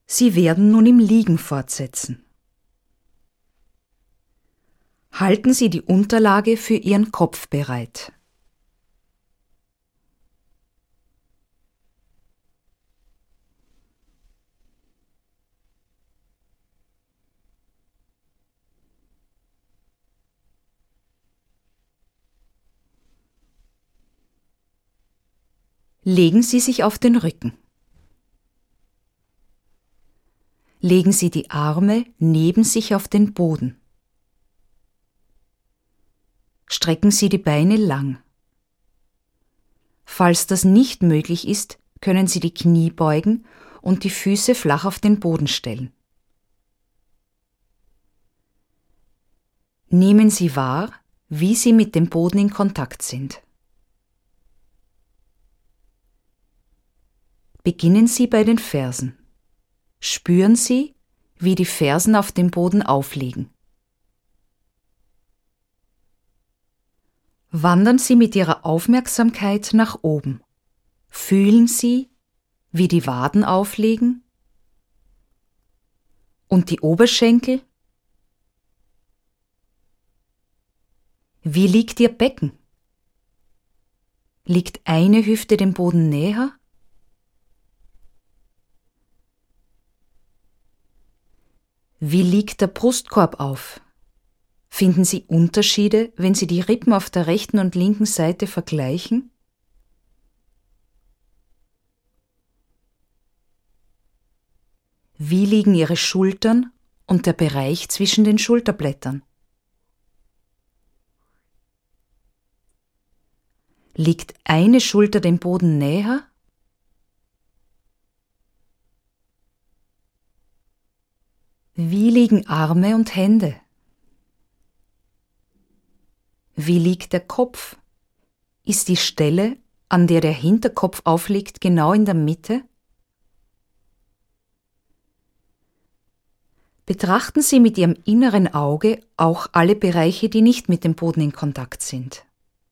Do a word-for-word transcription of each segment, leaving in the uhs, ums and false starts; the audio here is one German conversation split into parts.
Sie werden nun im Liegen fortsetzen. Halten Sie die Unterlage für Ihren Kopf bereit. Legen Sie sich auf den Rücken. Legen Sie die Arme neben sich auf den Boden. Strecken Sie die Beine lang. Falls das nicht möglich ist, können Sie die Knie beugen und die Füße flach auf den Boden stellen. Nehmen Sie wahr, wie Sie mit dem Boden in Kontakt sind. Beginnen Sie bei den Fersen. Spüren Sie, wie die Fersen auf dem Boden aufliegen. Wandern Sie mit Ihrer Aufmerksamkeit nach oben. Fühlen Sie, wie die Waden aufliegen und die Oberschenkel. Wie liegt Ihr Becken? Liegt eine Hüfte dem Boden näher? Wie liegt der Brustkorb auf? Finden Sie Unterschiede, wenn Sie die Rippen auf der rechten und linken Seite vergleichen? Wie liegen Ihre Schultern und der Bereich zwischen den Schulterblättern? Liegt eine Schulter dem Boden näher? Wie liegen Arme und Hände? Wie liegt der Kopf? Ist die Stelle, an der der Hinterkopf aufliegt, genau in der Mitte? Betrachten Sie mit Ihrem inneren Auge auch alle Bereiche, die nicht mit dem Boden in Kontakt sind.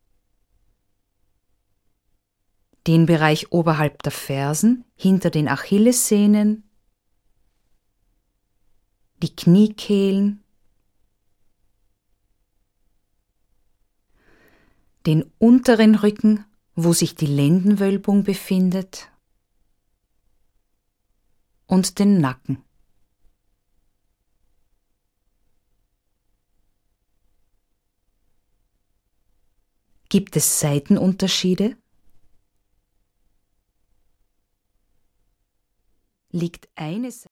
Den Bereich oberhalb der Fersen, hinter den Achillessehnen, die Kniekehlen, den unteren Rücken, wo sich die Lendenwölbung befindet, und den Nacken. Gibt es Seitenunterschiede? Liegt eine